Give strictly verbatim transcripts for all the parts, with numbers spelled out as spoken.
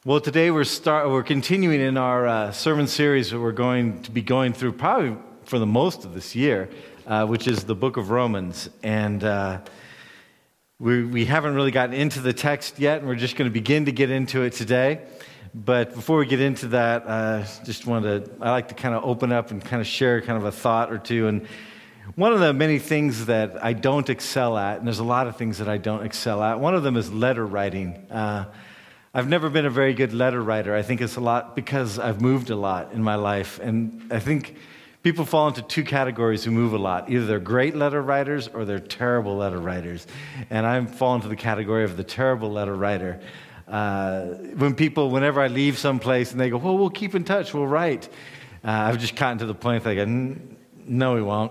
Well, today we're start we're continuing in our uh, sermon series that we're going to be going through probably for the most of this year, uh, which is the book of Romans, and uh, we we haven't really gotten into the text yet, and we're just going to begin to get into it today. But before we get into that, uh, just wanted to I like to kind of open up and kind of share kind of a thought or two. And one of the many things that I don't excel at, and there's a lot of things that I don't excel at. One of them is letter writing. Uh, I've never been a very good letter writer. I think it's a lot because I've moved a lot in my life. And I think people fall into two categories who move a lot. Either they're great letter writers or they're terrible letter writers. And I fall into the category of the terrible letter writer. Uh, when people, whenever I leave someplace and they go, well, we'll keep in touch, we'll write. Uh, I've just gotten to the point that I go, no, we won't.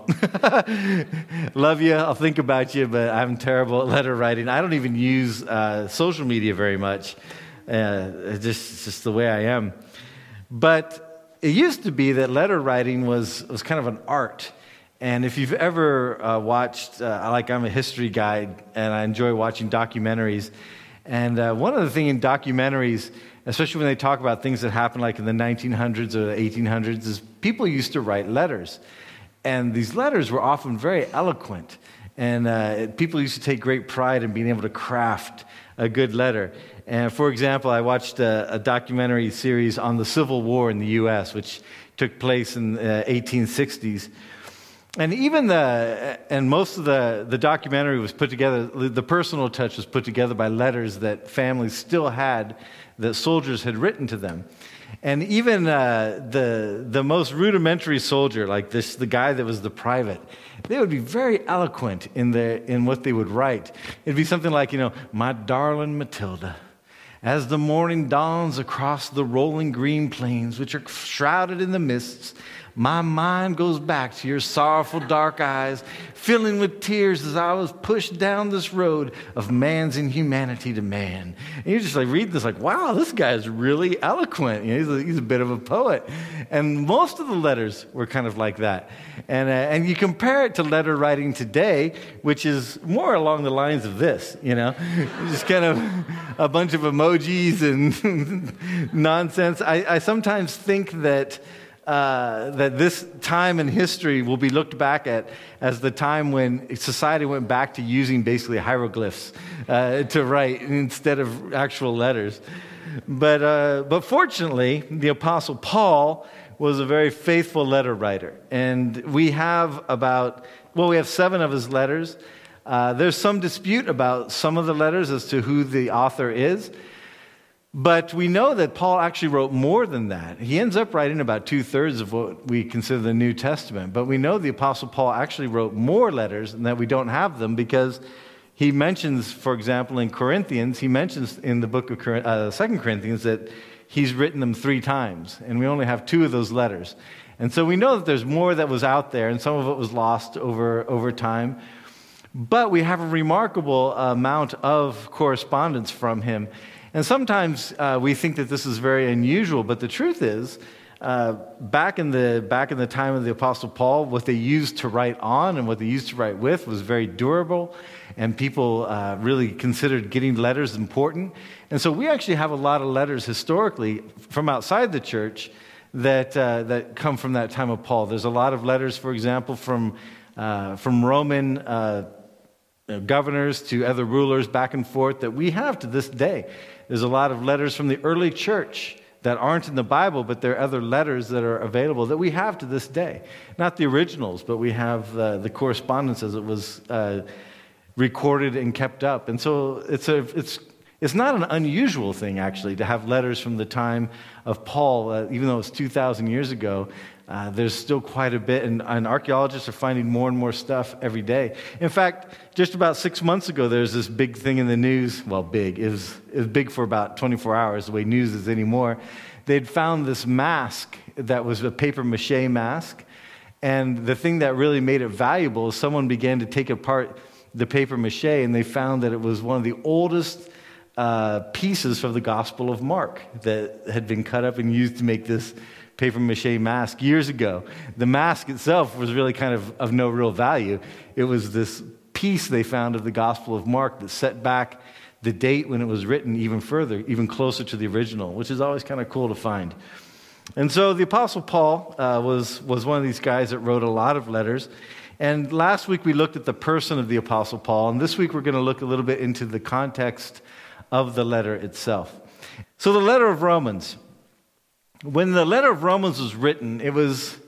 Love you, I'll think about you, but I'm terrible at letter writing. I don't even use uh, social media very much. Uh, it's just, it's just the way I am. But it used to be that letter writing was, was kind of an art. And if you've ever uh, watched, uh, like I'm a history guy, and I enjoy watching documentaries. And uh, one of the things in documentaries, especially when they talk about things that happened like in the nineteen hundreds or the eighteen hundreds, is people used to write letters. And these letters were often very eloquent. And uh, people used to take great pride in being able to craft a good letter. And for example, I watched a, a documentary series on the Civil War in the U S, which took place in the eighteen sixties. And even the, and most of the, the documentary was put together, the personal touch was put together by letters that families still had that soldiers had written to them. And even uh, the the most rudimentary soldier, like this, the guy that was the private, they would be very eloquent in the in what they would write. It'd be something like, you know, my darling Matilda, as the morning dawns across the rolling green plains, which are shrouded in the mists, my mind goes back to your sorrowful dark eyes, filling with tears as I was pushed down this road of man's inhumanity to man. And you just like read this like, wow, this guy is really eloquent. You know, he's, a, he's a bit of a poet. And most of the letters were kind of like that. And uh, and you compare it to letter writing today, which is more along the lines of this, you know, just kind of a bunch of emojis and nonsense. I, I sometimes think that Uh, that this time in history will be looked back at as the time when society went back to using basically hieroglyphs uh, to write instead of actual letters. But uh, but fortunately, the Apostle Paul was a very faithful letter writer. And we have about, well, we have seven of his letters. Uh, there's some dispute about some of the letters as to who the author is. But we know that Paul actually wrote more than that. He ends up writing about two-thirds of what we consider the New Testament. But we know the Apostle Paul actually wrote more letters and that we don't have them because he mentions, for example, in Corinthians, he mentions in the book of uh, Second Corinthians that he's written them three times. And we only have two of those letters. And so we know that there's more that was out there, and some of it was lost over, over time. But we have a remarkable amount of correspondence from him. And sometimes uh, we think that this is very unusual, but the truth is, uh, back in the back in the time of the Apostle Paul, what they used to write on and what they used to write with was very durable, and people uh, really considered getting letters important. And so we actually have a lot of letters historically from outside the church that uh, that come from that time of Paul. There's a lot of letters, for example, from uh, from Roman uh, governors to other rulers back and forth that we have to this day. There's a lot of letters from the early church that aren't in the Bible, but there are other letters that are available that we have to this day. Not the originals, but we have uh, the correspondence as it was uh, recorded and kept up. And so it's a it's it's not an unusual thing, actually, to have letters from the time of Paul, uh, even though it's two thousand years ago. Uh, there's still quite a bit, and, and archaeologists are finding more and more stuff every day. In fact, just about six months ago, there's this big thing in the news. Well, big. It was, it was big for about twenty-four hours, the way news is anymore. They'd found this mask that was a paper mache mask, and the thing that really made it valuable is someone began to take apart the paper mache, and they found that it was one of the oldest uh, pieces from the Gospel of Mark that had been cut up and used to make this paper mache mask years ago. The mask itself was really kind of of no real value. It was this piece they found of the Gospel of Mark that set back the date when it was written even further, even closer to the original, which is always kind of cool to find. And so the Apostle Paul uh, was, was one of these guys that wrote a lot of letters. And last week we looked at the person of the Apostle Paul, and this week we're going to look a little bit into the context of the letter itself. So the letter of Romans. When the letter of Romans was written, it was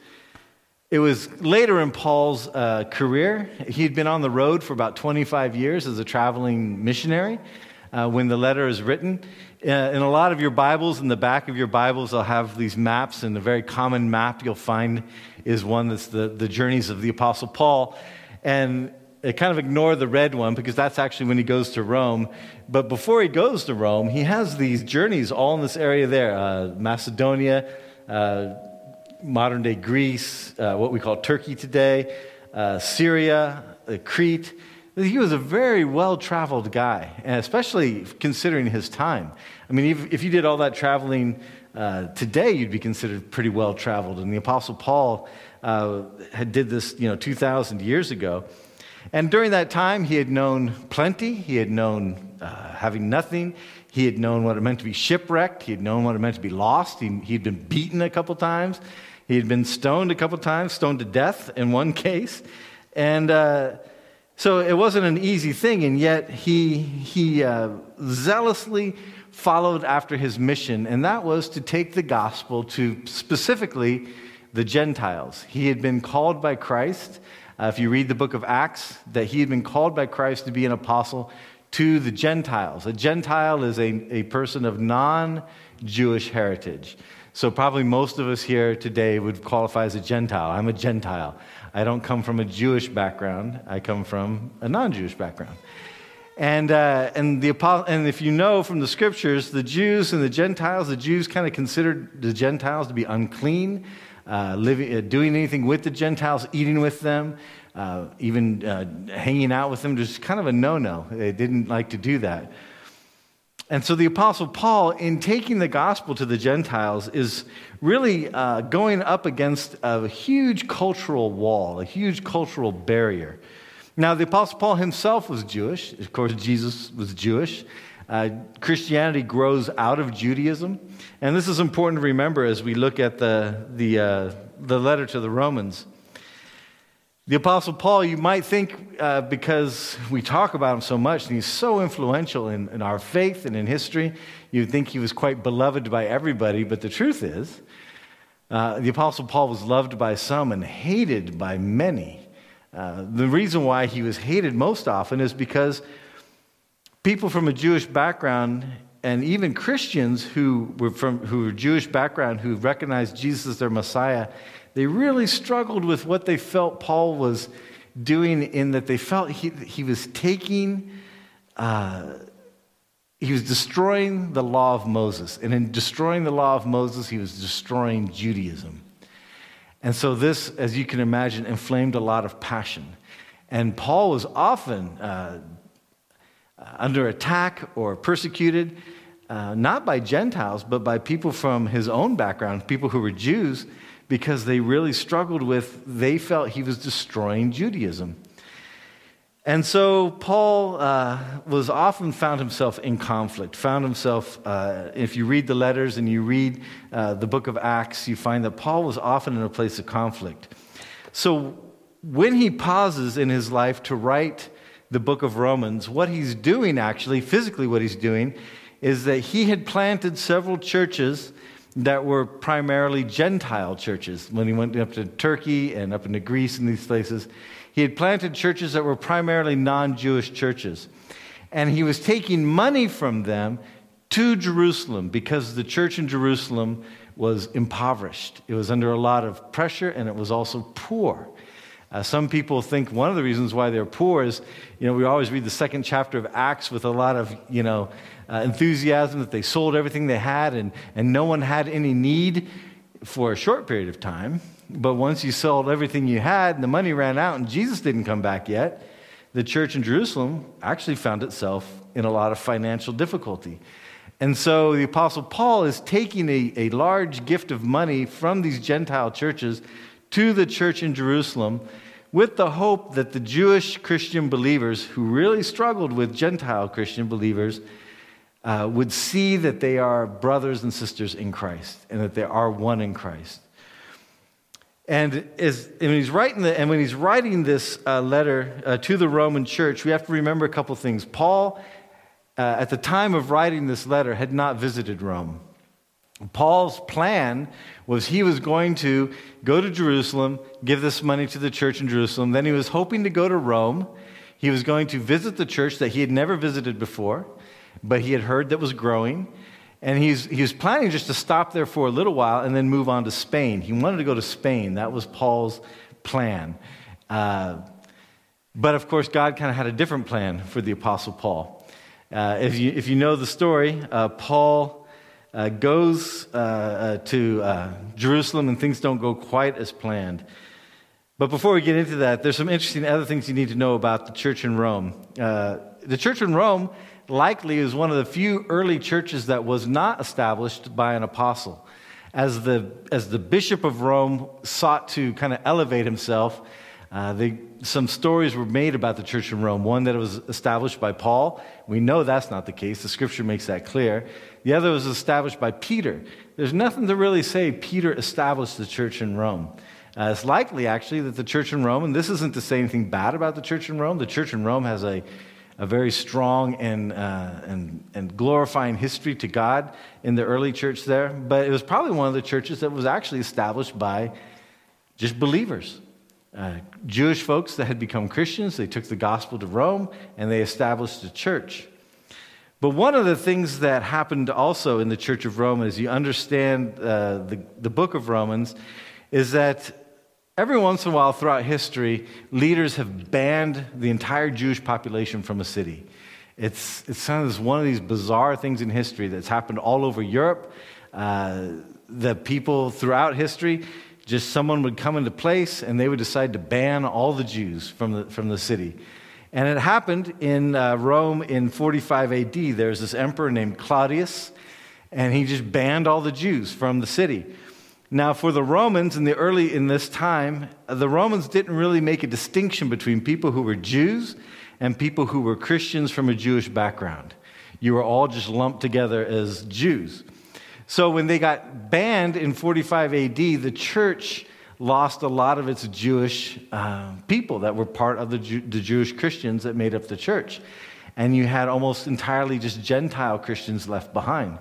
it was later in Paul's uh, career. He had been on the road for about twenty-five years as a traveling missionary uh, when the letter is written. Uh, in a lot of your Bibles, in the back of your Bibles, they'll have these maps, and a very common map you'll find is one that's the, the journeys of the Apostle Paul. And they kind of ignore the red one because that's actually when he goes to Rome. But before he goes to Rome, he has these journeys all in this area there, uh, Macedonia, uh, modern-day Greece, uh, what we call Turkey today, uh, Syria, uh, Crete. He was a very well-traveled guy, and especially considering his time. I mean, if, if you did all that traveling uh, today, you'd be considered pretty well-traveled. And the Apostle Paul uh, had did this, you know, two thousand years ago. And during that time, he had known plenty. He had known uh, having nothing. He had known what it meant to be shipwrecked. He had known what it meant to be lost. He, he'd been beaten a couple times. He had been stoned a couple times, stoned to death in one case. And uh, so it wasn't an easy thing, and yet he, he uh, zealously followed after his mission, and that was to take the gospel to specifically the Gentiles. He had been called by Christ. Uh, if you read the book of Acts, that he had been called by Christ to be an apostle to the Gentiles. A Gentile is a, a person of non-Jewish heritage. So probably most of us here today would qualify as a Gentile. I'm a Gentile. I don't come from a Jewish background. I come from a non-Jewish background. And uh, and the and if you know from the scriptures, the Jews and the Gentiles, the Jews kind of considered the Gentiles to be unclean, uh, living, uh, doing anything with the Gentiles, eating with them, uh, even uh, hanging out with them, just kind of a no-no. They didn't like to do that. And so the Apostle Paul, in taking the gospel to the Gentiles, is really uh, going up against a huge cultural wall, a huge cultural barrier. Now, the Apostle Paul himself was Jewish. Of course, Jesus was Jewish. Uh, Christianity grows out of Judaism. And this is important to remember as we look at the, the, uh, the letter to the Romans. The Apostle Paul, you might think, uh, because we talk about him so much, and he's so influential in, in our faith and in history, you'd think he was quite beloved by everybody. But the truth is, uh, the Apostle Paul was loved by some and hated by many. Uh, the reason why he was hated most often is because people from a Jewish background, and even Christians who were from who were Jewish background, who recognized Jesus as their Messiah, they really struggled with what they felt Paul was doing, in that they felt he, he was taking, uh, he was destroying the law of Moses. And in destroying the law of Moses, he was destroying Judaism. And so this, as you can imagine, inflamed a lot of passion. And Paul was often uh, under attack or persecuted, uh, not by Gentiles, but by people from his own background, people who were Jews, because they really struggled with, they felt he was destroying Judaism. And so Paul uh, was often found himself in conflict, found himself, uh, if you read the letters and you read uh, the book of Acts, you find that Paul was often in a place of conflict. So when he pauses in his life to write the book of Romans, what he's doing actually, physically what he's doing, is that he had planted several churches that were primarily Gentile churches. When he went up to Turkey and up into Greece and these places, he had planted churches that were primarily non-Jewish churches. And he was taking money from them to Jerusalem because the church in Jerusalem was impoverished. It was under a lot of pressure, and it was also poor. Uh, some people think one of the reasons why they're poor is, you know, we always read the second chapter of Acts with a lot of, you know, uh, enthusiasm that they sold everything they had and, and no one had any need for a short period of time. But once you sold everything you had and the money ran out and Jesus didn't come back yet, the church in Jerusalem actually found itself in a lot of financial difficulty. And so the Apostle Paul is taking a, a large gift of money from these Gentile churches to the church in Jerusalem with the hope that the Jewish Christian believers who really struggled with Gentile Christian believers uh, would see that they are brothers and sisters in Christ and that they are one in Christ. And, as, and when he's writing the, and when he's writing this uh, letter uh, to the Roman church, we have to remember a couple things. Paul, uh, at the time of writing this letter, had not visited Rome. Paul's plan was he was going to go to Jerusalem, give this money to the church in Jerusalem. Then he was hoping to go to Rome. He was going to visit the church that he had never visited before, but he had heard that was growing. And he's, he was planning just to stop there for a little while and then move on to Spain. He wanted to go to Spain. That was Paul's plan. Uh, but of course, God kind of had a different plan for the Apostle Paul. Uh, if you if you know the story, uh, Paul uh, goes uh, uh, to uh, Jerusalem and things don't go quite as planned. But before we get into that, there's some interesting other things you need to know about the church in Rome. Uh, the church in Rome likely is one of the few early churches that was not established by an apostle. As the as the bishop of Rome sought to kind of elevate himself, uh, they, some stories were made about the church in Rome. One that it was established by Paul. We know that's not the case. The scripture makes that clear. The other was established by Peter. There's nothing to really say Peter established the church in Rome. Uh, it's likely, actually, that the church in Rome, and this isn't to say anything bad about the church in Rome, the church in Rome has a a very strong and, uh, and, and glorifying history to God in the early church there. But it was probably one of the churches that was actually established by just believers. Uh, Jewish folks that had become Christians, they took the gospel to Rome and they established a church. But one of the things that happened also in the church of Rome, as you understand uh, the, the book of Romans, is that every once in a while throughout history, leaders have banned the entire Jewish population from a city. It's, it's kind of this, one of these bizarre things in history that's happened all over Europe. Uh, the people throughout history, just someone would come into place and they would decide to ban all the Jews from the, from the city. And it happened in uh, Rome in forty-five A D. There's this emperor named Claudius, and he just banned all the Jews from the city. Now, for the Romans in the early in this time, the Romans didn't really make a distinction between people who were Jews and people who were Christians from a Jewish background. You were all just lumped together as Jews. So when they got banned in forty-five A D, the church lost a lot of its Jewish uh, people that were part of the, Jew, the Jewish Christians that made up the church. And you had almost entirely just Gentile Christians left behind.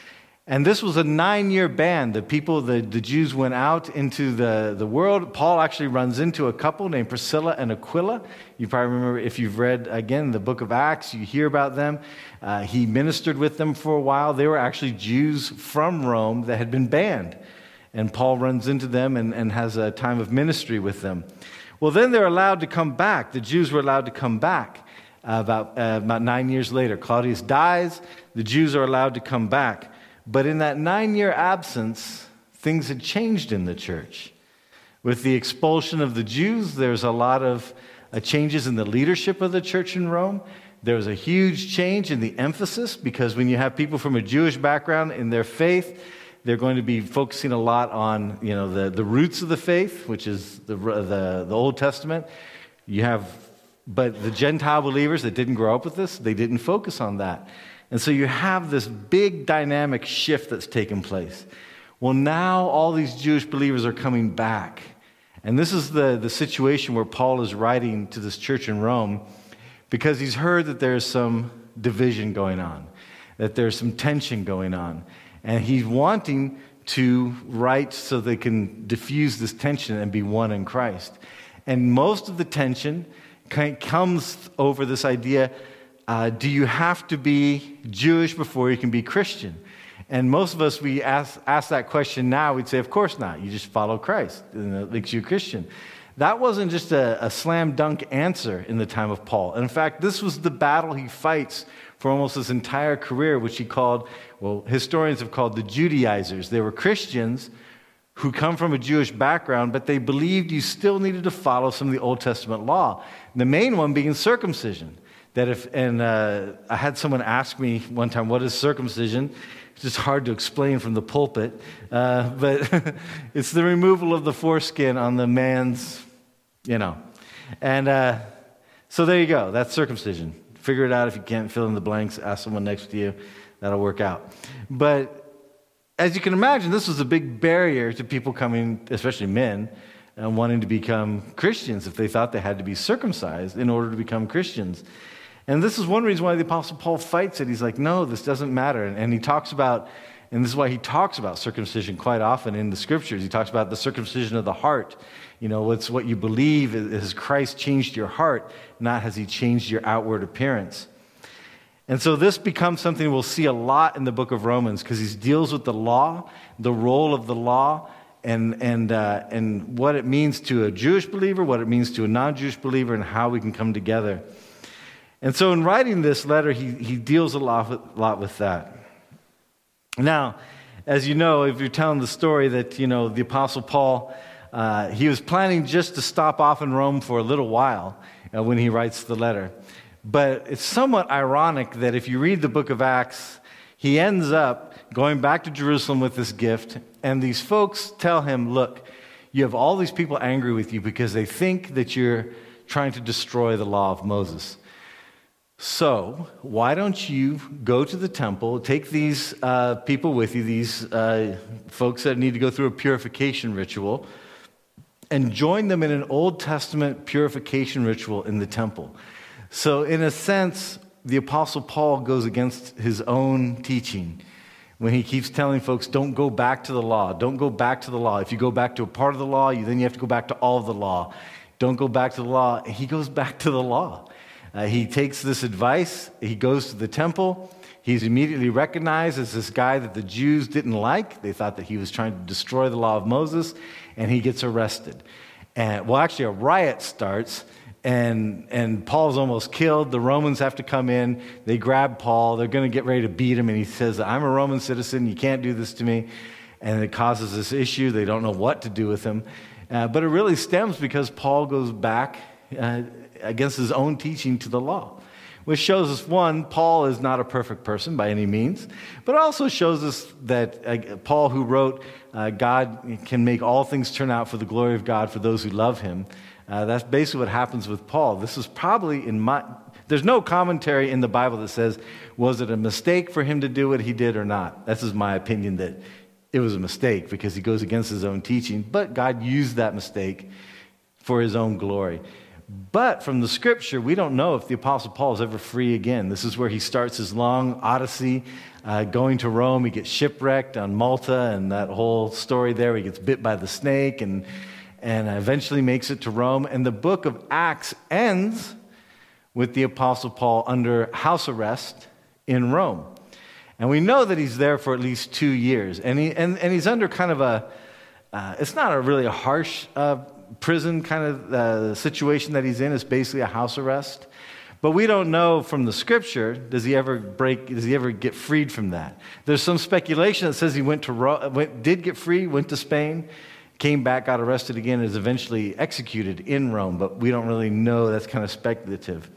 And this was a nine-year ban. The people, the, the Jews went out into the, the world. Paul actually runs into a couple named Priscilla and Aquila. You probably remember, if you've read, again, the book of Acts, you hear about them. Uh, he ministered with them for a while. They were actually Jews from Rome that had been banned. And Paul runs into them and, and has a time of ministry with them. Well, then they're allowed to come back. The Jews were allowed to come back uh, about, uh, about nine years later. Claudius dies. The Jews are allowed to come back. But in that nine-year absence, things had changed in the church. With the expulsion of the Jews, there's a lot of uh, changes in the leadership of the church in Rome. There was a huge change in the emphasis, because when you have people from a Jewish background in their faith, they're going to be focusing a lot on, you know, the, the roots of the faith, which is the, the, the Old Testament. You have, but the Gentile believers that didn't grow up with this, they didn't focus on that. And so you have this big dynamic shift that's taken place. Well, now all these Jewish believers are coming back. And this is the, the situation where Paul is writing to this church in Rome, because he's heard that there's some division going on, that there's some tension going on. And he's wanting to write so they can diffuse this tension and be one in Christ. And most of the tension comes over this idea, Uh, do you have to be Jewish before you can be Christian? And most of us, we ask, ask that question now, we'd say, of course not. You just follow Christ, and it makes you a Christian. That wasn't just a, a slam dunk answer in the time of Paul. And in fact, this was the battle he fights for almost his entire career, which he called, well, historians have called the Judaizers. They were Christians who come from a Jewish background, but they believed you still needed to follow some of the Old Testament law. The main one being circumcision. That if, and uh, I had someone ask me one time, what is circumcision? It's just hard to explain from the pulpit, uh, but it's the removal of the foreskin on the man's, you know, And uh, so there you go. That's circumcision. Figure it out. If you can't fill in the blanks, ask someone next to you. That'll work out. But as you can imagine, this was a big barrier to people coming, especially men, and wanting to become Christians if they thought they had to be circumcised in order to become Christians. And this is one reason why the Apostle Paul fights it. He's like, no, this doesn't matter. And, and he talks about, and this is why he talks about circumcision quite often in the scriptures. He talks about the circumcision of the heart. You know, it's what you believe. Has Christ changed your heart, not has he changed your outward appearance? And so this becomes something we'll see a lot in the book of Romans because he deals with the law, the role of the law, and and uh, and what it means to a Jewish believer, what it means to a non-Jewish believer, and how we can come together. And so in writing this letter, he, he deals a lot with, lot with that. Now, as you know, if you're telling the story that, you know, the Apostle Paul, uh, he was planning just to stop off in Rome for a little while uh, when he writes the letter. But it's somewhat ironic that if you read the book of Acts, he ends up going back to Jerusalem with this gift, and these folks tell him, look, you have all these people angry with you because they think that you're trying to destroy the law of Moses. So why don't you go to the temple, take these uh, people with you, these uh, folks that need to go through a purification ritual, and join them in an Old Testament purification ritual in the temple. So in a sense, the Apostle Paul goes against his own teaching when he keeps telling folks, don't go back to the law. Don't go back to the law. If you go back to a part of the law, you, then you have to go back to all of the law. Don't go back to the law. He goes back to the law. Uh, he takes this advice. He goes to the temple. He's immediately recognized as this guy that the Jews didn't like. They thought that he was trying to destroy the law of Moses, and he gets arrested. And well, actually, a riot starts. And and Paul's almost killed. The Romans have to come in. They grab Paul. They're going to get ready to beat him. And he says, I'm a Roman citizen. You can't do this to me. And it causes this issue. They don't know what to do with him. Uh, but it really stems because Paul goes back uh, against his own teaching to the law, which shows us, one, Paul is not a perfect person by any means, but it also shows us that uh, Paul, who wrote, uh, God can make all things turn out for the glory of God for those who love him. Uh, that's basically what happens with Paul. This is probably in my, there's no commentary in the Bible that says, was it a mistake for him to do what he did or not? That's just my opinion that it was a mistake because he goes against his own teaching, but God used that mistake for his own glory. But from the scripture, we don't know if the Apostle Paul is ever free again. This is where he starts his long odyssey, uh, going to Rome. He gets shipwrecked on Malta and that whole story there. He gets bit by the snake and and eventually makes it to Rome. And the book of Acts ends with the Apostle Paul under house arrest in Rome. And we know that he's there for at least two years. And he and, and he's under kind of a, uh, it's not a really a harsh uh, prison kind of uh, situation that he's in. It's basically a house arrest. But we don't know from the scripture, does he ever break, does he ever get freed from that? There's some speculation that says he went to Ro- went, did get free, went to Spain, came back, got arrested again, and is eventually executed in Rome, but we don't really know. That's kind of speculative.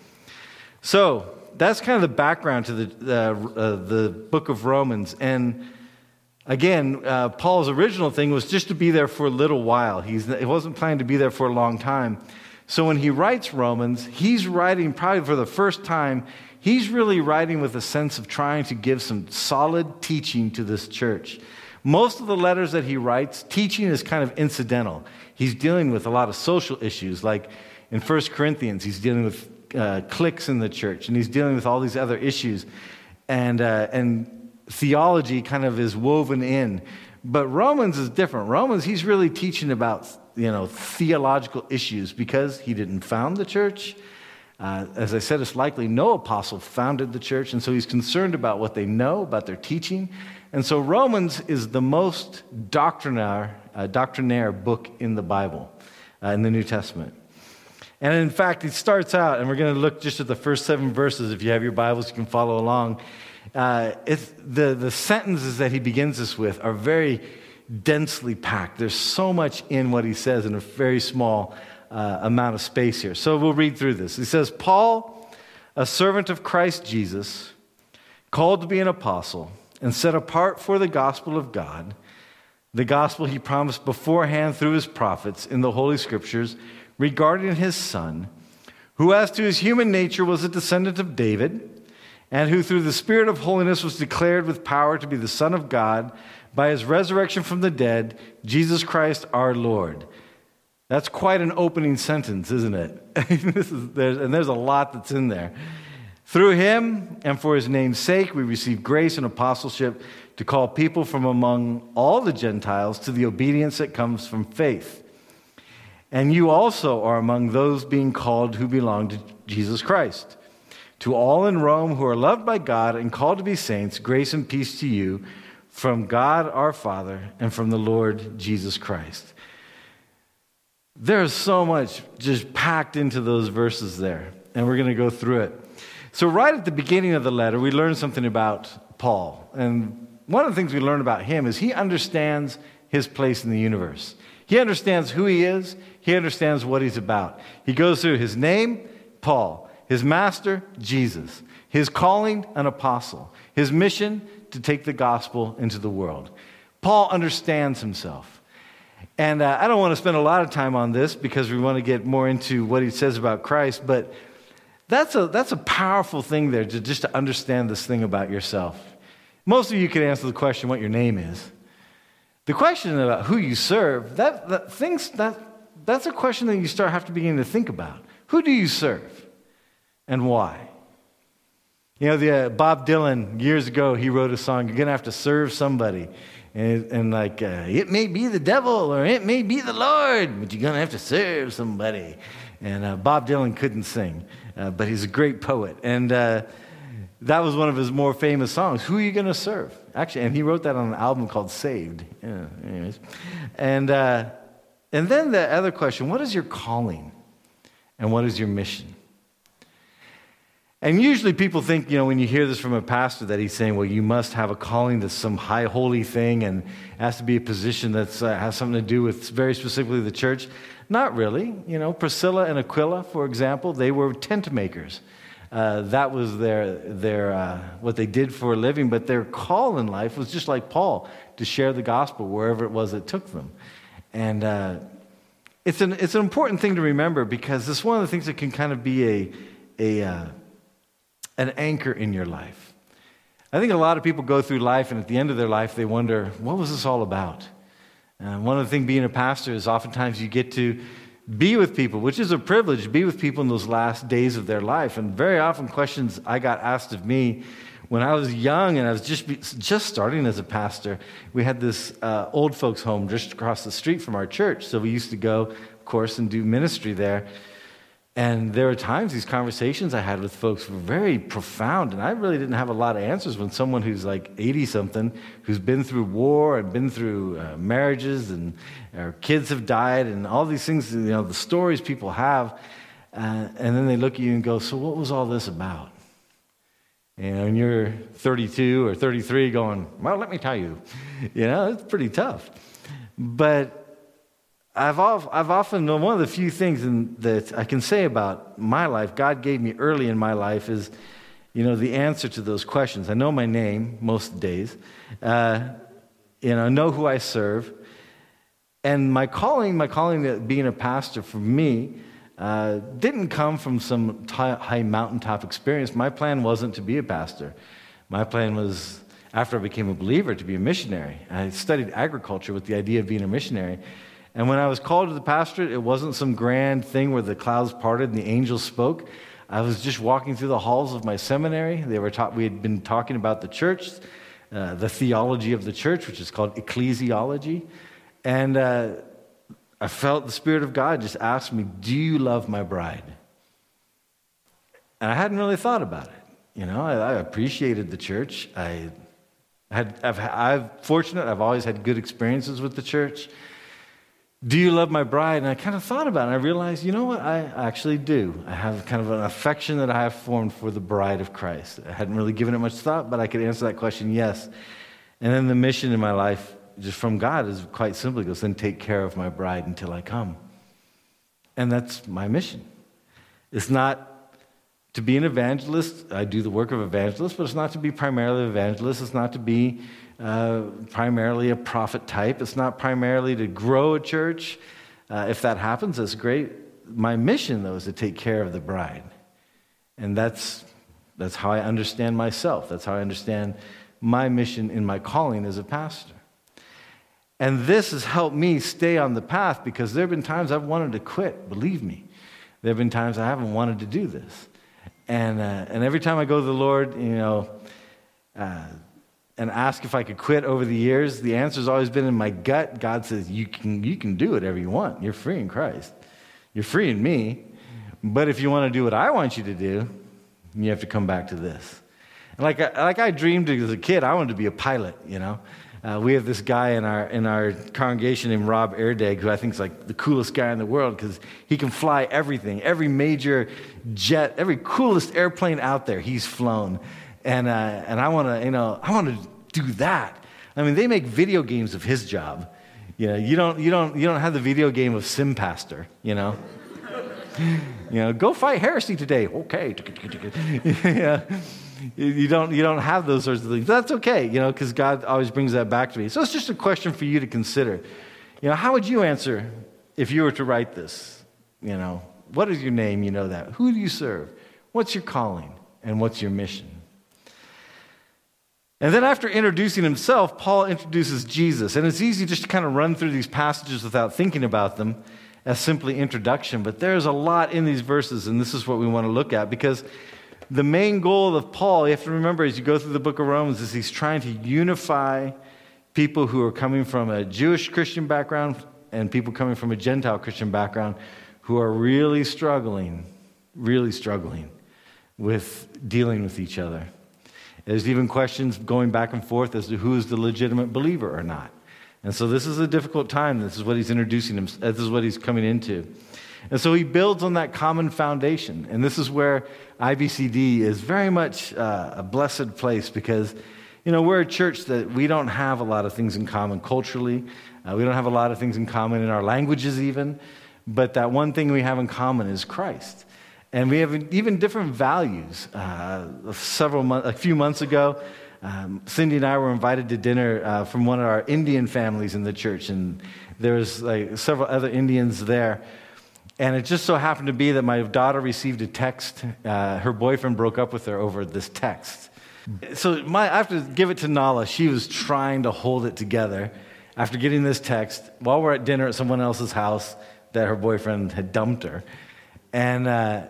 So that's kind of the background to the uh, uh, the book of Romans. And again, uh, Paul's original thing was just to be there for a little while. He's, he wasn't planning to be there for a long time. So when he writes Romans, he's writing probably for the first time, he's really writing with a sense of trying to give some solid teaching to this church. Most of the letters that he writes, teaching is kind of incidental. He's dealing with a lot of social issues, like in First Corinthians, he's dealing with uh, cliques in the church, and he's dealing with all these other issues. And, uh, and theology kind of is woven in. But Romans is different. Romans, he's really teaching about, you know, theological issues because he didn't found the church. Uh, as I said, it's likely no apostle founded the church, and so he's concerned about what they know, about their teaching. And so Romans is the most doctrinaire, uh, doctrinaire book in the Bible, uh, in the New Testament. And in fact, it starts out, and we're going to look just at the first seven verses. If you have your Bibles, you can follow along. Uh, it's, the, the sentences that he begins this with are very densely packed. There's so much in what he says in a very small uh, amount of space here. So we'll read through this. He says, Paul, a servant of Christ Jesus, called to be an apostle, and set apart for the gospel of God, the gospel he promised beforehand through his prophets in the Holy Scriptures, regarding his Son, who as to his human nature was a descendant of David, and who through the Spirit of holiness was declared with power to be the Son of God by his resurrection from the dead, Jesus Christ our Lord. That's quite an opening sentence, isn't it? this is, there's, and there's a lot that's in there. Through him and for his name's sake, we receive grace and apostleship to call people from among all the Gentiles to the obedience that comes from faith. And you also are among those being called who belong to Jesus Christ. To all in Rome who are loved by God and called to be saints, grace and peace to you from God our Father and from the Lord Jesus Christ. There's so much just packed into those verses there, and we're going to go through it. So right at the beginning of the letter, we learn something about Paul. And one of the things we learn about him is he understands his place in the universe. He understands who he is. He understands what he's about. He goes through his name, Paul. His master, Jesus. His calling, an apostle. His mission, to take the gospel into the world. Paul understands himself. And uh, I don't want to spend a lot of time on this because we want to get more into what he says about Christ, but that's a that's a powerful thing there, to just to understand this thing about yourself. Most of you can answer the question what your name is. The question about who you serve, that, that things that that's a question that you start have to begin to think about. Who do you serve and why? You know, the uh, Bob Dylan, years ago, he wrote a song, you're going to have to serve somebody. And, and like, uh, it may be the devil or it may be the Lord, but you're going to have to serve somebody. And uh, Bob Dylan couldn't sing, uh, but he's a great poet. And uh, that was one of his more famous songs. Who are you going to serve? Actually, and he wrote that on an album called Saved. Yeah, anyways. And, uh, and then the other question, what is your calling? And what is your mission? And usually people think, you know, when you hear this from a pastor that he's saying, well, you must have a calling to some high holy thing and has to be a position that uh, has something to do with very specifically the church. Not really. You know, Priscilla and Aquila, for example, they were tent makers. Uh, that was their their uh, what they did for a living, but their call in life was just like Paul, to share the gospel wherever it was that took them. And uh, it's an it's an important thing to remember because it's one of the things that can kind of be a a uh, an anchor in your life. I think a lot of people go through life, and at the end of their life, they wonder, what was this all about? Uh, one of the things being a pastor is oftentimes you get to be with people, which is a privilege, to be with people in those last days of their life. And very often questions I got asked of me when I was young and I was just just starting as a pastor. We had this uh, old folks home just across the street from our church, so we used to go, of course, and do ministry there. And there were times these conversations I had with folks were very profound, and I really didn't have a lot of answers when someone who's like eighty-something, who's been through war and been through uh, marriages, and our kids have died, and all these things, you know, the stories people have, uh, and then they look at you and go, so what was all this about? You know, and you're thirty-two or thirty-three going, well, let me tell you. You know, it's pretty tough. But I've I've often known one of the few things in, that I can say about my life, God gave me early in my life, is, you know, the answer to those questions. I know my name most days. Uh, you know, I know who I serve. And my calling, my calling at being a pastor for me, uh, didn't come from some t- high mountaintop experience. My plan wasn't to be a pastor. My plan was, after I became a believer, to be a missionary. I studied agriculture with the idea of being a missionary. And when I was called to the pastorate, it wasn't some grand thing where the clouds parted and the angels spoke. I was just walking through the halls of my seminary. They were taught, we had been talking about the church, uh, the theology of the church, which is called ecclesiology. And uh, I felt the Spirit of God just ask me, do you love my bride? And I hadn't really thought about it. You know, I, I appreciated the church. I had, I've, I'm fortunate. I've always had good experiences with the church. Do you love my bride? And I kind of thought about it, and I realized, you know what, I actually do. I have kind of an affection that I have formed for the bride of Christ. I hadn't really given it much thought, but I could answer that question, yes. And then the mission in my life, just from God, is quite simply, goes, then take care of my bride until I come. And that's my mission. It's not to be an evangelist. I do the work of evangelist, but it's not to be primarily an evangelist. It's not to be Uh, primarily a prophet type. It's not primarily to grow a church. Uh, if that happens, that's great. my mission, though, is to take care of the bride. And that's that's how I understand myself. That's how I understand my mission in my calling as a pastor. And this has helped me stay on the path because there have been times I've wanted to quit, believe me. There have been times I haven't wanted to do this. And uh, and every time I go to the Lord, you know, uh, and ask if I could quit over the years, the answer's always been in my gut. God says, you can you can do whatever you want. You're free in Christ. You're free in me. But if you want to do what I want you to do, you have to come back to this. And like I, like I dreamed as a kid, I wanted to be a pilot, you know. Uh, we have this guy in our in our congregation named Rob Erdag, who I think is like the coolest guy in the world because he can fly everything, every major jet, every coolest airplane out there, he's flown. And uh, and I want to, you know, I want to do that. I mean, they make video games of his job. You know, you don't you don't you don't have the video game of Sim Pastor, you know. You know, go fight heresy today. Okay. Yeah. You don't you don't have those sorts of things. That's okay, you know, because God always brings that back to me. So it's just a question for you to consider. You know, how would you answer if you were to write this? You know, what is your name? You know that. Who do you serve? What's your calling? And what's your mission? And then after introducing himself, Paul introduces Jesus. And it's easy just to kind of run through these passages without thinking about them as simply introduction. But there's a lot in these verses, and this is what we want to look at, because the main goal of Paul, you have to remember as you go through the book of Romans, is he's trying to unify people who are coming from a Jewish Christian background and people coming from a Gentile Christian background who are really struggling, really struggling with dealing with each other. There's even questions going back and forth as to who is the legitimate believer or not. And so this is a difficult time. This is what he's introducing him. This is what he's coming into. And so he builds on that common foundation. And this is where I B C D is very much uh, a blessed place because, you know, we're a church that we don't have a lot of things in common culturally. Uh, we don't have a lot of things in common in our languages even. But that one thing we have in common is Christ. And we have even different values. Uh, several months, a few months ago, um, Cindy and I were invited to dinner uh, from one of our Indian families in the church. And there was like several other Indians there. And it just so happened to be that my daughter received a text. Uh, her boyfriend broke up with her over this text. So my, I have to give it to Nala. She was trying to hold it together after getting this text while we're at dinner at someone else's house that her boyfriend had dumped her. And uh,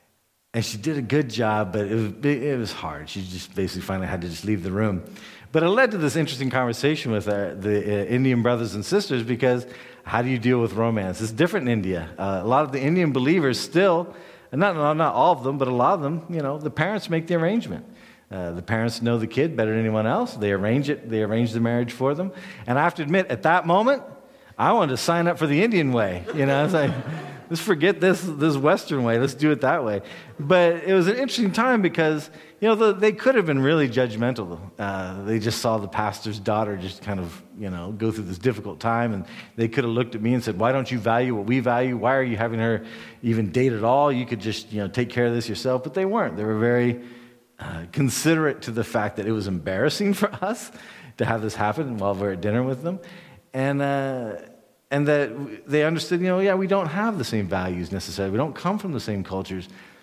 and she did a good job, but it was, it was hard. She just basically finally had to just leave the room. But it led to this interesting conversation with our, the uh, Indian brothers and sisters because how do you deal with romance? It's different in India. Uh, a lot of the Indian believers still, and not, not all of them, but a lot of them, you know, the parents make the arrangement. Uh, the parents know the kid better than anyone else. They arrange it. They arrange the marriage for them. And I have to admit, at that moment, I wanted to sign up for the Indian way. You know, it's like, let's forget this this Western way. Let's do it that way. But it was an interesting time because, you know, the, they could have been really judgmental. Uh, they just saw the pastor's daughter just kind of, you know, go through this difficult time. And they could have looked at me and said, why don't you value what we value? Why are you having her even date at all? You could just, you know, take care of this yourself. But they weren't. They were very uh, considerate to the fact that it was embarrassing for us to have this happen while we're at dinner with them. And, uh, And that they understood, you know, yeah, we don't have the same values necessarily. We don't come from the same cultures,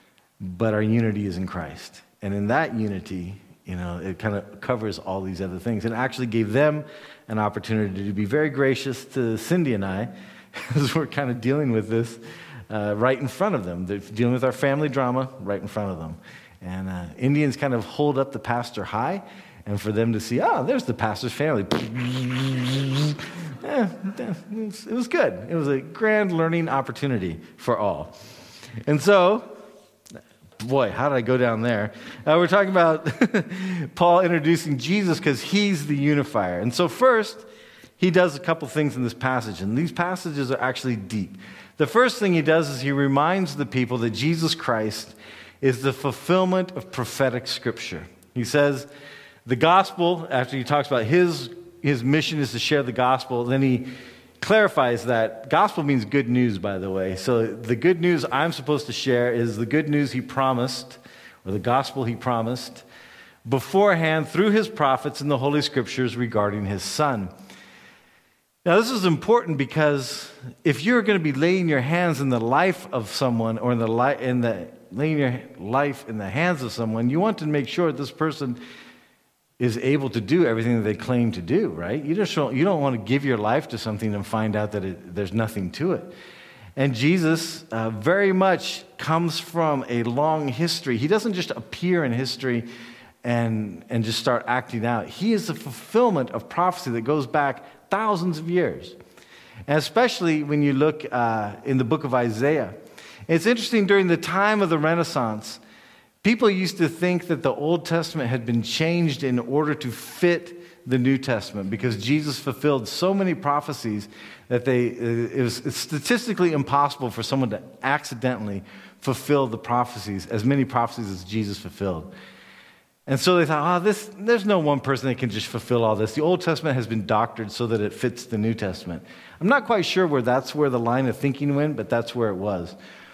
but our unity is in Christ. And in that unity, you know, it kind of covers all these other things. And actually gave them an opportunity to be very gracious to Cindy and I as we're kind of dealing with this uh, right in front of them. They're dealing with our family drama right in front of them. And uh, Indians kind of hold up the pastor high, and for them to see, oh, there's the pastor's family. Yeah, it was good. It was a grand learning opportunity for all. And so, boy, how did I go down there? Uh, we're talking about Paul introducing Jesus because he's the unifier. And so first, he does a couple things in this passage, and these passages are actually deep. The first thing he does is he reminds the people that Jesus Christ is the fulfillment of prophetic scripture. He says the gospel, after he talks about his His mission is to share the gospel. Then he clarifies that gospel means good news, by the way. So the good news I'm supposed to share is the good news he promised, or the gospel he promised, beforehand through his prophets in the Holy Scriptures regarding his son. Now, this is important because if you're going to be laying your hands in the life of someone or in the, li- in the laying your life in the hands of someone, you want to make sure this person is able to do everything that they claim to do, right? You just don't, you don't want to give your life to something and find out that it, there's nothing to it. And Jesus uh, very much comes from a long history. He doesn't just appear in history and, and just start acting out. He is the fulfillment of prophecy that goes back thousands of years. And especially when you look uh, in the book of Isaiah. It's interesting, during the time of the Renaissance, people used to think that the Old Testament had been changed in order to fit the New Testament because Jesus fulfilled so many prophecies that they, it was statistically impossible for someone to accidentally fulfill the prophecies, as many prophecies as Jesus fulfilled. And so they thought, oh, this, there's no one person that can just fulfill all this. The Old Testament has been doctored so that it fits the New Testament. I'm not quite sure where that's where the line of thinking went, but that's where it was.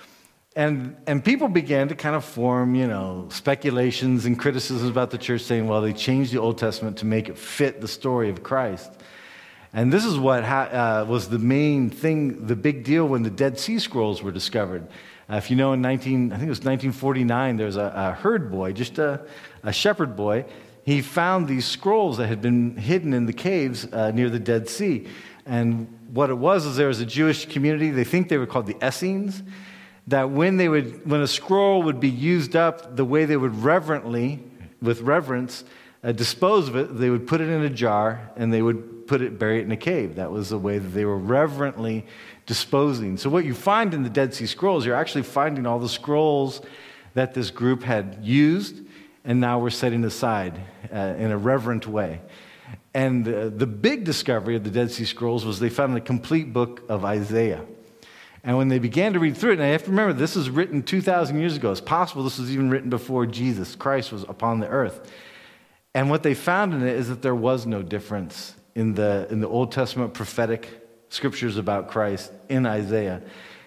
And and people began to kind of form, you know, speculations and criticisms about the church, saying, well, they changed the Old Testament to make it fit the story of Christ. And this is what ha- uh, was the main thing, the big deal when the Dead Sea Scrolls were discovered. Uh, if you know, in nineteen, I think it was nineteen forty-nine, there was a, a herd boy, just a, a shepherd boy. He found these scrolls that had been hidden in the caves uh, near the Dead Sea. And what it was is there was a Jewish community, they think they were called the Essenes, that when they would, when a scroll would be used up, the way they would reverently, with reverence, uh, dispose of it, they would put it in a jar and they would put it, bury it in a cave. That was the way that they were reverently disposing. So what you find in the Dead Sea Scrolls, you're actually finding all the scrolls that this group had used and now were setting aside uh, in a reverent way. And uh, the big discovery of the Dead Sea Scrolls was they found a complete book of Isaiah. And when they began to read through it, and I have to remember, this was written two thousand years ago. It's possible this was even written before Jesus Christ was upon the earth. And what they found in it is that there was no difference in the, in the Old Testament prophetic scriptures about Christ in Isaiah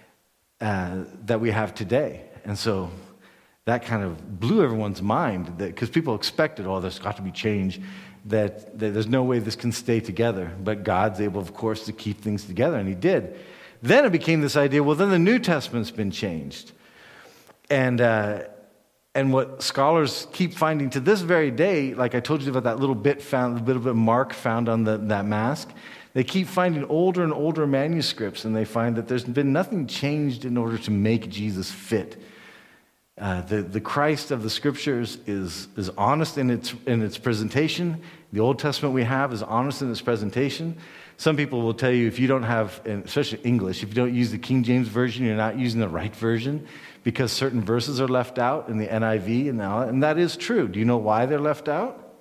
uh, that we have today. And so that kind of blew everyone's mind, because people expected, oh, there's got to be change, that, that there's no way this can stay together. But God's able, of course, to keep things together, and he did. Then it became this idea, well, then the New Testament's been changed. And uh, and what scholars keep finding to this very day, like I told you about that little bit found, the little bit of mark found on the, that mask, they keep finding older and older manuscripts, and they find that there's been nothing changed in order to make Jesus fit. Uh, the, the Christ of the Scriptures is, is honest in its, in its presentation. The Old Testament we have is honest in its presentation. Some people will tell you if you don't have, especially English, if you don't use the King James Version, you're not using the right version because certain verses are left out in the N I V, and, all, and that is true. Do you know why they're left out?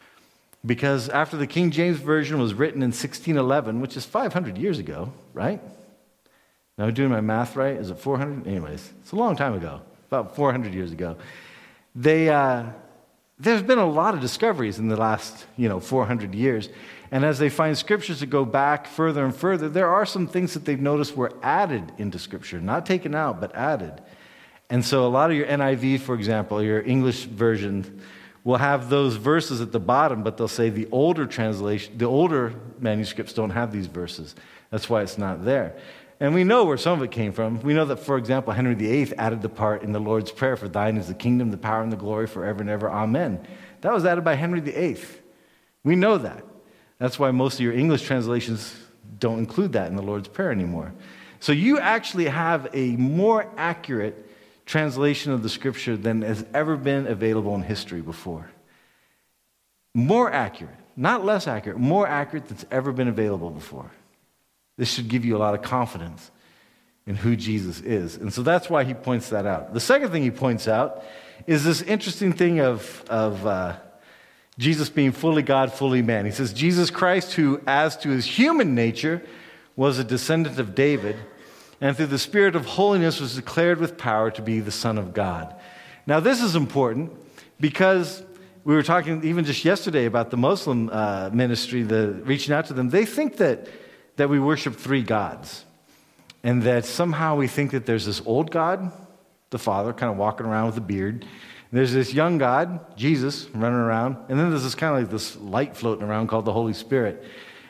Because after the King James Version was written in sixteen eleven, which is five hundred years ago, right? Now, am I doing my math right? Is it four hundred? Anyways, it's a long time ago, about four hundred years ago. They, uh, there's been a lot of discoveries in the last, you know, four hundred years. And as they find scriptures that go back further and further, there are some things that they've noticed were added into Scripture, not taken out, but added. And so a lot of your N I V, for example, your English version, will have those verses at the bottom, but they'll say the older translation, the older manuscripts don't have these verses. That's why it's not there. And we know where some of it came from. We know that, for example, Henry the Eighth added the part in the Lord's Prayer, for thine is the kingdom, the power, and the glory forever and ever. Amen. That was added by Henry the Eighth. We know that. That's why most of your English translations don't include that in the Lord's Prayer anymore. So you actually have a more accurate translation of the Scripture than has ever been available in history before. More accurate, not less accurate, more accurate than's ever been available before. This should give you a lot of confidence in who Jesus is. And so that's why he points that out. The second thing he points out is this interesting thing of, of uh, Jesus being fully God, fully man. He says, Jesus Christ, who as to his human nature was a descendant of David, and through the Spirit of holiness was declared with power to be the Son of God. Now this is important because we were talking even just yesterday about the Muslim uh, ministry, the reaching out to them. They think that, that we worship three gods, and that somehow we think that there's this old God, the Father, kind of walking around with a beard. There's this young God, Jesus, running around. And then there's this kind of like this light floating around called the Holy Spirit.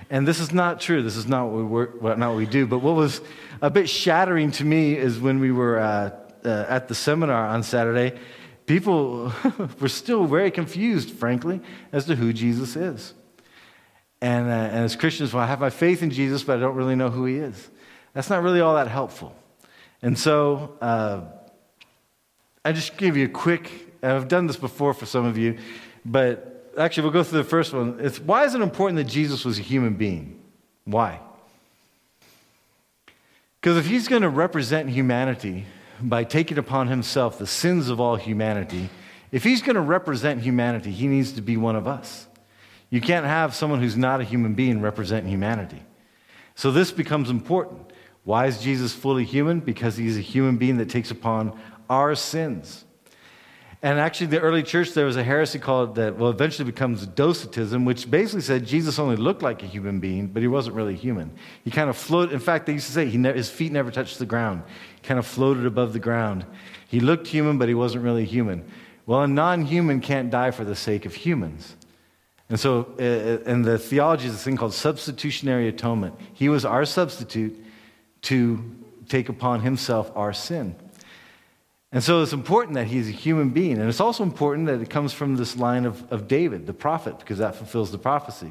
And this is not true. This is not what we, work, not what we do. But what was a bit shattering to me is when we were uh, uh, at the seminar on Saturday, people were still very confused, frankly, as to who Jesus is. And, uh, and as Christians, well, I have my faith in Jesus, but I don't really know who he is. That's not really all that helpful. And so uh, I just give you a quick, I've done this before for some of you, but actually we'll go through the first one. It's, why is it important that Jesus was a human being? Why? Because if he's going to represent humanity by taking upon himself the sins of all humanity, if he's going to represent humanity, he needs to be one of us. You can't have someone who's not a human being represent humanity. So this becomes important. Why is Jesus fully human? Because he's a human being that takes upon our sins. And actually, the early church, there was a heresy called that, well, eventually becomes Docetism, which basically said Jesus only looked like a human being, but he wasn't really human. He kind of floated. In fact, they used to say he ne- his feet never touched the ground. He kind of floated above the ground. He looked human, but he wasn't really human. Well, a non-human can't die for the sake of humans. And so, uh, in the theology is this thing called substitutionary atonement. He was our substitute to take upon himself our sin. And so it's important that he's a human being. And it's also important that it comes from this line of, of David, the prophet, because that fulfills the prophecy.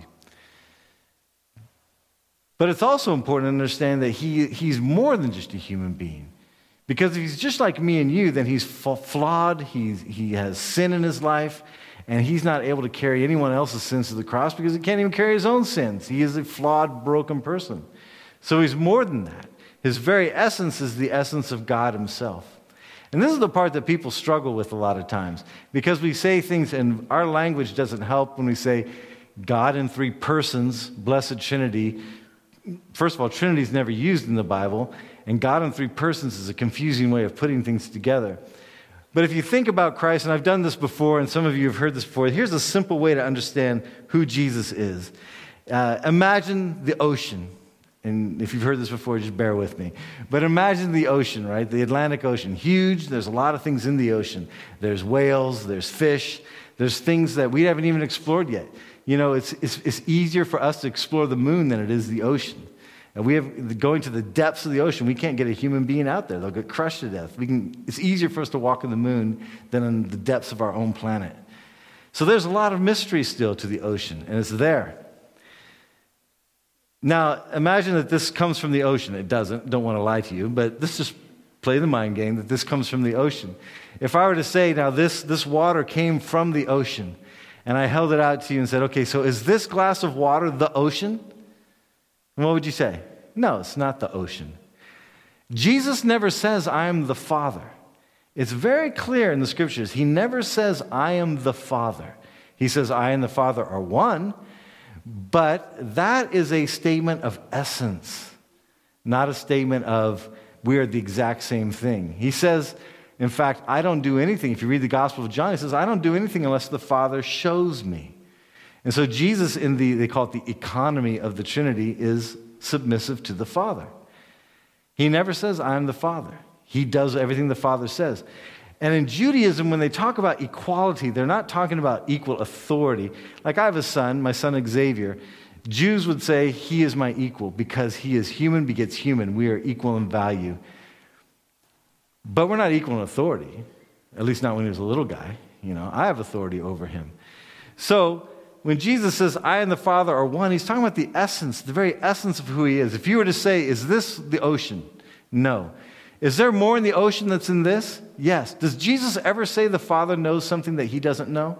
But it's also important to understand that he, he's more than just a human being. Because if he's just like me and you, then he's flawed, he's, he has sin in his life, and he's not able to carry anyone else's sins to the cross because he can't even carry his own sins. He is a flawed, broken person. So he's more than that. His very essence is the essence of God himself. And this is the part that people struggle with a lot of times, because we say things, and our language doesn't help when we say God in three persons, blessed Trinity. First of all, Trinity is never used in the Bible, and God in three persons is a confusing way of putting things together. But if you think about Christ, and I've done this before, and some of you have heard this before, here's a simple way to understand who Jesus is. Uh, imagine the ocean. And if you've heard this before, just bear with me. But imagine the ocean, right? The Atlantic Ocean. Huge. There's a lot of things in the ocean. There's whales. There's fish. There's things that we haven't even explored yet. You know, it's, it's, it's easier for us to explore the moon than it is the ocean. And we have, going to the depths of the ocean, we can't get a human being out there. They'll get crushed to death. We can, it's easier for us to walk on the moon than in the depths of our own planet. So there's a lot of mystery still to the ocean, and it's there. Now, imagine that this comes from the ocean. It doesn't. Don't want to lie to you, but let's just play the mind game that this comes from the ocean. If I were to say, now this, this water came from the ocean, and I held it out to you and said, okay, so is this glass of water the ocean? And what would you say? No, it's not the ocean. Jesus never says, I am the Father. It's very clear in the scriptures. He never says, I am the Father. He says, I and the Father are one. But that is a statement of essence, not a statement of we are the exact same thing. He says, in fact, I don't do anything. If you read the Gospel of John, he says, I don't do anything unless the Father shows me. And so Jesus, in the, they call it the economy of the Trinity, is submissive to the Father. He never says, I'm the Father. He does everything the Father says. And in Judaism, when they talk about equality, they're not talking about equal authority. Like I have a son, my son Xavier. Jews would say he is my equal because he is human begets human. We are equal in value. But we're not equal in authority, at least not when he was a little guy. You know, I have authority over him. So when Jesus says, I and the Father are one, he's talking about the essence, the very essence of who he is. If you were to say, is this the ocean? No. Is there more in the ocean that's in this? Yes. Does Jesus ever say the Father knows something that he doesn't know?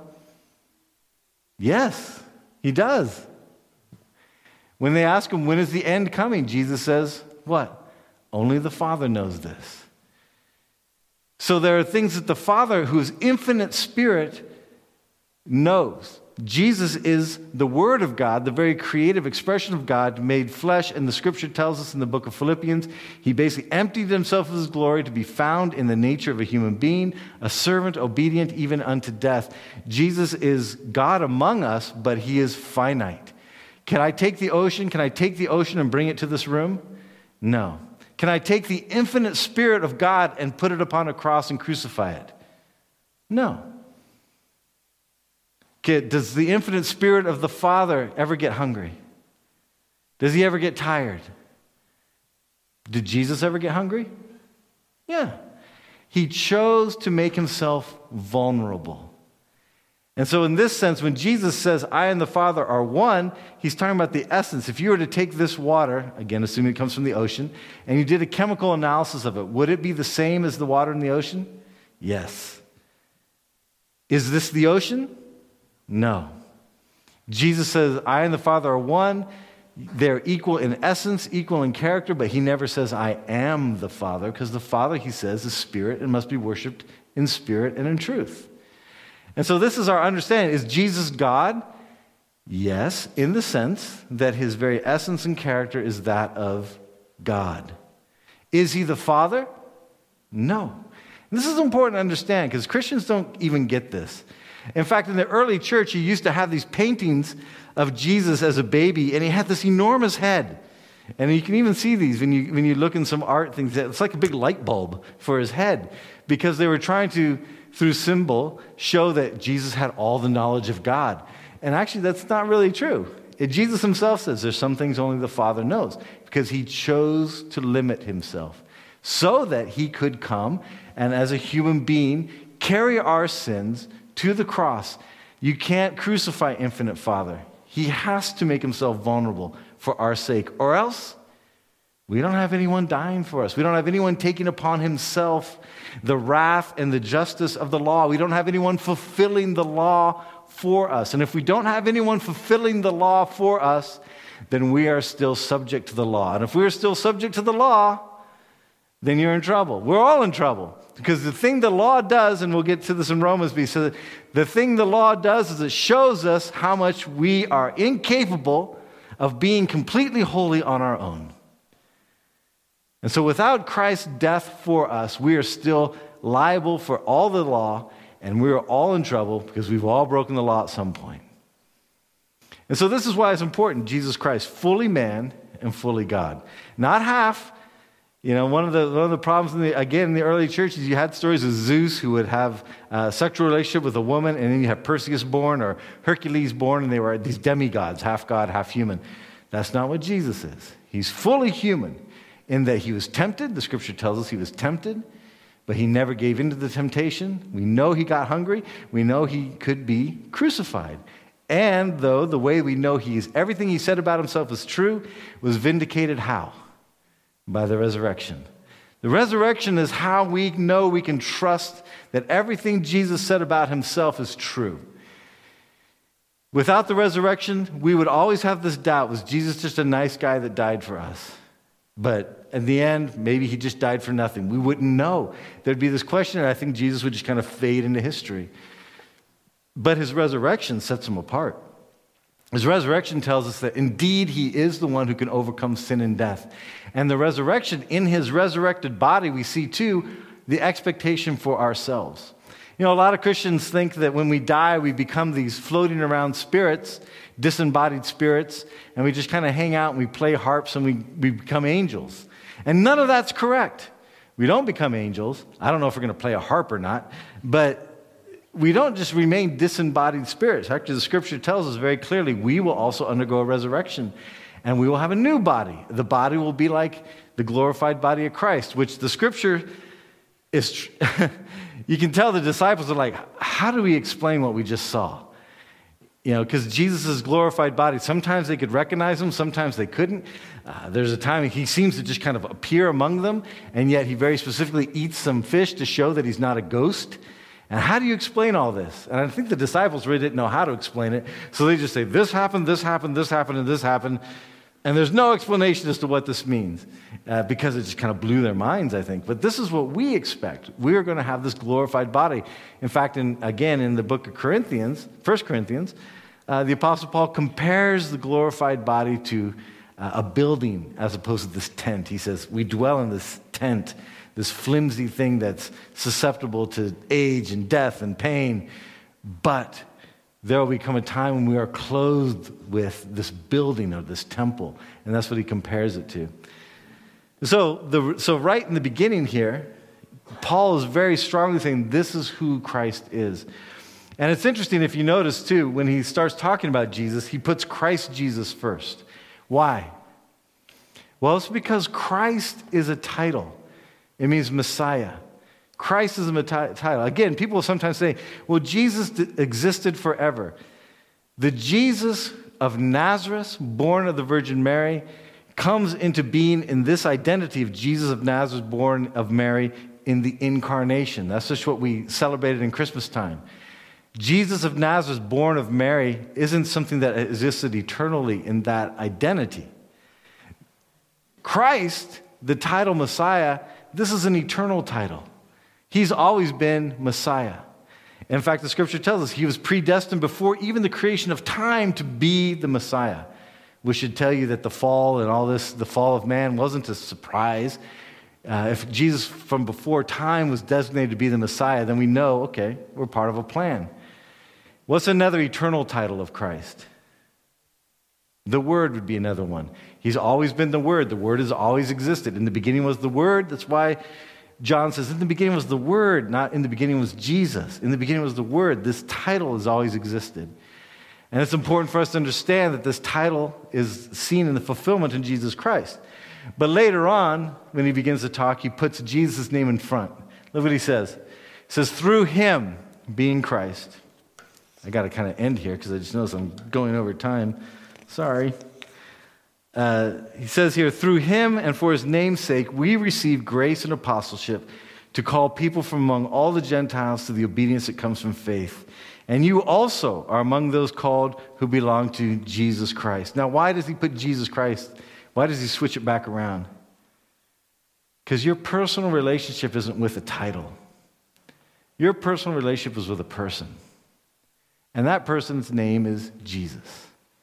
Yes, he does. When they ask him, when is the end coming? Jesus says, what? Only the Father knows this. So there are things that the Father, who is infinite spirit, knows. Jesus is the Word of God, the very creative expression of God made flesh, and the Scripture tells us in the book of Philippians, he basically emptied himself of his glory to be found in the nature of a human being, a servant, obedient even unto death. Jesus is God among us, but he is finite. Can I take the ocean? Can I take the ocean and bring it to this room? No. Can I take the infinite Spirit of God and put it upon a cross and crucify it? No. Does the infinite Spirit of the Father ever get hungry? Does he ever get tired? Did Jesus ever get hungry? Yeah. He chose to make himself vulnerable. And so in this sense, when Jesus says, I and the Father are one, he's talking about the essence. If you were to take this water, again, assuming it comes from the ocean, and you did a chemical analysis of it, would it be the same as the water in the ocean? Yes. Is this the ocean? No. Jesus says, I and the Father are one. They're equal in essence, equal in character, but he never says, I am the Father, because the Father, he says, is spirit and must be worshiped in spirit and in truth. And so this is our understanding. Is Jesus God? Yes, in the sense that his very essence and character is that of God. Is he the Father? No. And this is important to understand because Christians don't even get this. In fact, in the early church, you used to have these paintings of Jesus as a baby, and he had this enormous head. And you can even see these when you when you look in some art things. It's like a big light bulb for his head because they were trying to, through symbol, show that Jesus had all the knowledge of God. And actually, that's not really true. It, Jesus himself says there's some things only the Father knows because he chose to limit himself so that he could come and as a human being carry our sins to the cross. You can't crucify infinite Father. He has to make himself vulnerable for our sake, or else we don't have anyone dying for us. We don't have anyone taking upon himself the wrath and the justice of the law. We don't have anyone fulfilling the law for us. And if we don't have anyone fulfilling the law for us, then we are still subject to the law. And if we're still subject to the law, then you're in trouble. We're all in trouble. Because the thing the law does, and we'll get to this in Romans, B, so the thing the law does is it shows us how much we are incapable of being completely holy on our own. And so without Christ's death for us, we are still liable for all the law, and we are all in trouble because we've all broken the law at some point. And so this is why it's important, Jesus Christ, fully man and fully God. Not half. You know, one of the one of the problems, in the, again, in the early churches, you had stories of Zeus who would have a sexual relationship with a woman, and then you have Perseus born or Hercules born, and they were these demigods, half God, half human. That's not what Jesus is. He's fully human in that he was tempted. The scripture tells us he was tempted, but he never gave in to the temptation. We know he got hungry. We know he could be crucified. And though the way we know he is, everything he said about himself is true, was vindicated how? By the resurrection. The resurrection is how we know we can trust that everything Jesus said about himself is true. Without the resurrection, we would always have this doubt, was Jesus just a nice guy that died for us? But in the end, maybe he just died for nothing. We wouldn't know. There'd be this question, and I think Jesus would just kind of fade into history. But his resurrection sets him apart. His resurrection tells us that indeed he is the one who can overcome sin and death. And the resurrection, in his resurrected body, we see too the expectation for ourselves. You know, a lot of Christians think that when we die, we become these floating around spirits, disembodied spirits, and we just kind of hang out and we play harps and we, we become angels. And none of that's correct. We don't become angels. I don't know if we're going to play a harp or not, but we don't just remain disembodied spirits. Actually, the scripture tells us very clearly we will also undergo a resurrection, and we will have a new body. The body will be like the glorified body of Christ, which the scripture is... Tr- you can tell the disciples are like, how do we explain what we just saw? You know, because Jesus' glorified body, sometimes they could recognize him, sometimes they couldn't. Uh, there's a time he seems to just kind of appear among them, and yet he very specifically eats some fish to show that he's not a ghost. And how do you explain all this? And I think the disciples really didn't know how to explain it. So they just say, this happened, this happened, this happened, and this happened. And there's no explanation as to what this means uh, because it just kind of blew their minds, I think. But this is what we expect. We are going to have this glorified body. In fact, in, again, in the book of Corinthians, First Corinthians, uh, the Apostle Paul compares the glorified body to uh, a building as opposed to this tent. He says, we dwell in this tent, this flimsy thing that's susceptible to age and death and pain. But there will become a time when we are clothed with this building or this temple. And that's what he compares it to. So, the, so right in the beginning here, Paul is very strongly saying this is who Christ is. And it's interesting if you notice too, when he starts talking about Jesus, he puts Christ Jesus first. Why? Well, it's because Christ is a title. It means Messiah. Christ is a title. Again, people will sometimes say, well, Jesus existed forever. The Jesus of Nazareth, born of the Virgin Mary, comes into being in this identity of Jesus of Nazareth, born of Mary, in the incarnation. That's just what we celebrated in Christmas time. Jesus of Nazareth, born of Mary, isn't something that existed eternally in that identity. Christ, the title Messiah, this is an eternal title. He's always been Messiah. In fact, the scripture tells us he was predestined before even the creation of time to be the Messiah, which should tell you that the fall and all this, the fall of man, wasn't a surprise. Uh, if Jesus from before time was designated to be the Messiah, then we know, okay, we're part of a plan. What's another eternal title of Christ? The Word would be another one. He's always been the Word. The Word has always existed. In the beginning was the Word. That's why John says, in the beginning was the Word, not in the beginning was Jesus. In the beginning was the Word. This title has always existed. And it's important for us to understand that this title is seen in the fulfillment in Jesus Christ. But later on, when he begins to talk, he puts Jesus' name in front. Look what he says. He says, through him, being Christ. I got to kind of end here because I just noticed I'm going over time. Sorry. Uh, he says here, through him and for his name's sake, we receive grace and apostleship to call people from among all the Gentiles to the obedience that comes from faith. And you also are among those called who belong to Jesus Christ. Now, why does he put Jesus Christ? Why does he switch it back around? Because your personal relationship isn't with a title. Your personal relationship is with a person. And that person's name is Jesus.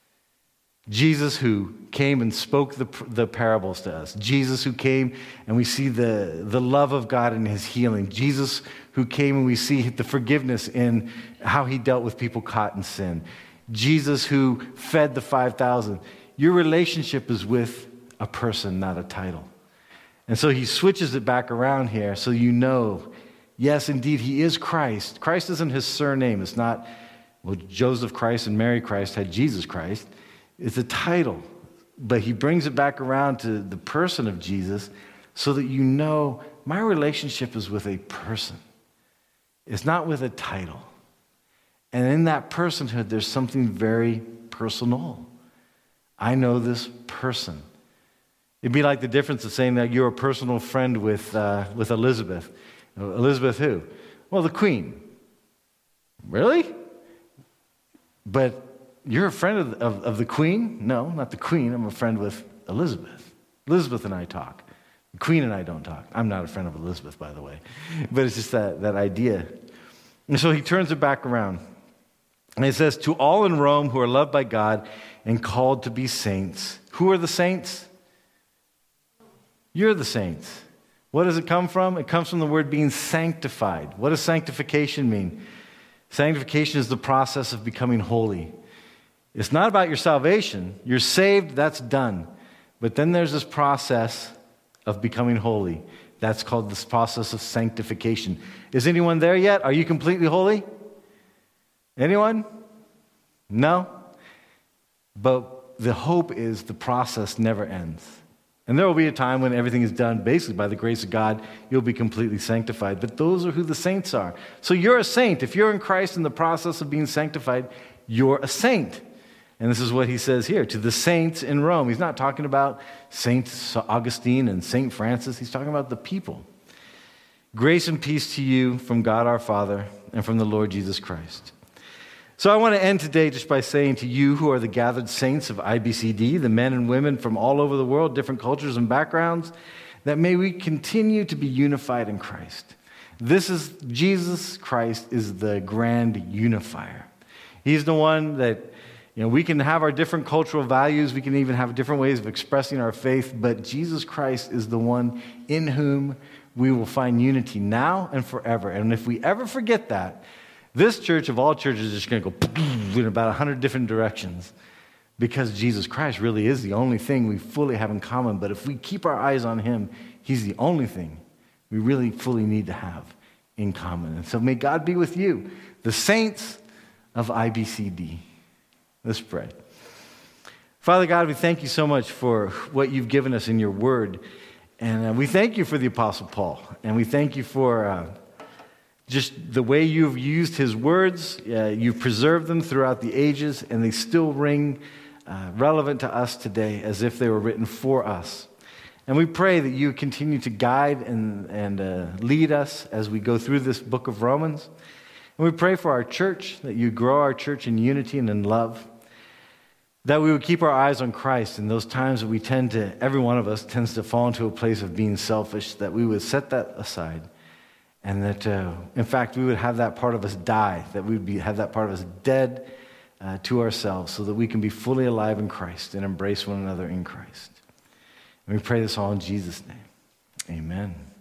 Jesus who came and spoke the, the parables to us. Jesus who came and we see the, the love of God in his healing. Jesus who came and we see the forgiveness in how he dealt with people caught in sin. Jesus who fed the five thousand. Your relationship is with a person, not a title. And so he switches it back around here so you know, yes, indeed, he is Christ. Christ isn't his surname. It's not, well, Joseph Christ and Mary Christ had Jesus Christ. It's a title, but he brings it back around to the person of Jesus so that you know my relationship is with a person. It's not with a title. And in that personhood, there's something very personal. I know this person. It'd be like the difference of saying that you're a personal friend with, uh, with Elizabeth. Elizabeth who? Well, the Queen. Really? But you're a friend of, of, of the Queen? No, not the Queen. I'm a friend with Elizabeth. Elizabeth and I talk. The Queen and I don't talk. I'm not a friend of Elizabeth, by the way. But it's just that, that idea. And so he turns it back around. And he says, to all in Rome who are loved by God and called to be saints. Who are the saints? You're the saints. What does it come from? It comes from the word being sanctified. What does sanctification mean? Sanctification is the process of becoming holy. It's not about your salvation. You're saved, that's done. But then there's this process of becoming holy. That's called this process of sanctification. Is anyone there yet? Are you completely holy? Anyone? No? But the hope is the process never ends. And there will be a time when everything is done basically by the grace of God. You'll be completely sanctified. But those are who the saints are. So you're a saint. If you're in Christ in the process of being sanctified, you're a saint. And this is what he says here, to the saints in Rome. He's not talking about Saint Augustine and Saint Francis. He's talking about the people. Grace and peace to you from God our Father and from the Lord Jesus Christ. So I want to end today just by saying to you who are the gathered saints of I B C D, the men and women from all over the world, different cultures and backgrounds, that may we continue to be unified in Christ. This is, Jesus Christ is the grand unifier. He's the one that, you know, we can have our different cultural values, we can even have different ways of expressing our faith, but Jesus Christ is the one in whom we will find unity now and forever. And if we ever forget that, this church of all churches is just going to go in about a hundred different directions because Jesus Christ really is the only thing we fully have in common. But if we keep our eyes on him, he's the only thing we really fully need to have in common. And so may God be with you, the saints of I B C D. Let's pray. Father God, we thank you so much for what you've given us in your word. And uh, we thank you for the Apostle Paul. And we thank you for uh, just the way you've used his words. Uh, you've preserved them throughout the ages, and they still ring uh, relevant to us today as if they were written for us. And we pray that you continue to guide and, and uh, lead us as we go through this book of Romans. And we pray for our church, that you grow our church in unity and in love. That we would keep our eyes on Christ in those times that we tend to, every one of us tends to fall into a place of being selfish, that we would set that aside. And that, uh, in fact, we would have that part of us die, that we would be, have that part of us dead uh, to ourselves so that we can be fully alive in Christ and embrace one another in Christ. And we pray this all in Jesus' name. Amen.